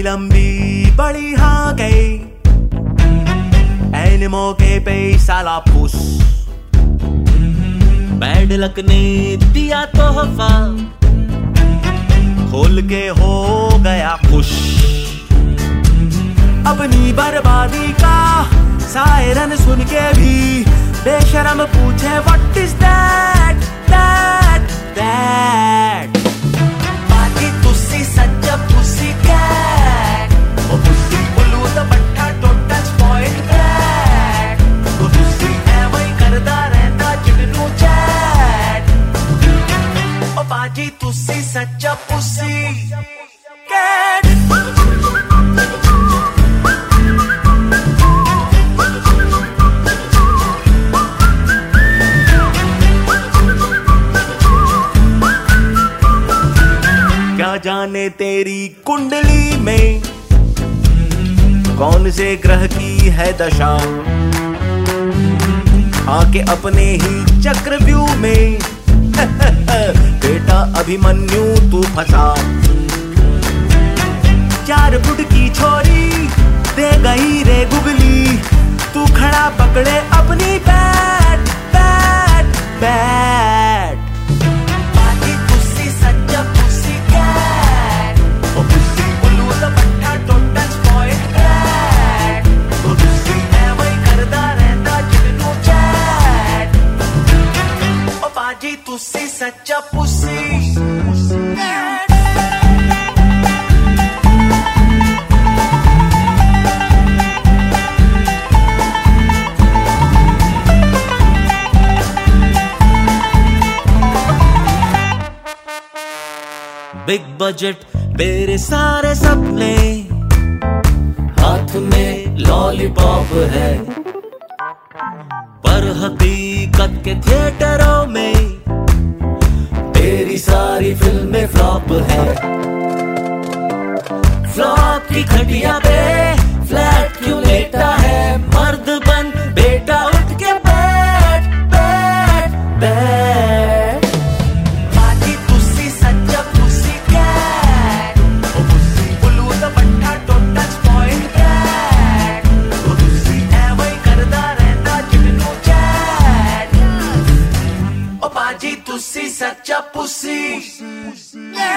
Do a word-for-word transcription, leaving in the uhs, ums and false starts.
लंबी बड़ी हाँ गई, ऐन मौके पे साला फुस। बैड लक ने दिया तोहफा, खोल के हो गया खुश। अपनी बर्बादी का सायरन सुन के भी बेशरम पूछे what is that that that. बाकी तुसी सच्चा पुसी कैट, ओ पुसी उल्लू दा बट्ठा टोटल स्पॉइल्ड ब्रैट। ओ तुसी ऐਵੇਂ ਹੀ करदा रहंदा जिन्नू चैट, ओ बाजी तुसी सच्चा पुसी कैट। क्या जाने तेरी कुंडली में कौन से ग्रह की है दशा, आके अपने ही चक्रव्यूह में बेटा अभिमन्यु तू फंसा। चार फुट की छोरी दे गई रे गुगली, तू खड़ा पकड़े अपनी बैट बैट बैट। तुसी सच्चा पुसी बिग बजट मेरे सारे सपने, हाथ में लॉलीपॉप है, पर हकीकत के थिएटरों में तेरी सारी फिल्में फ्लॉप है। फ्लॉप की खटिया पे फ्लैट क्यों लेटा है, मर्द बन बेटा उठ के बैठ बैठ बैठ। बाजी तुसी सच्चा पुसी कैट, ओ पुसी उल्लू दा बट्ठा टोटल स्पॉइल्ड ब्रैट। ओ तुसी ऐਵੇਂ ही करदा रहंदा जिन्नू चैट, ओ बाजी तुसी सच्चा पुसी।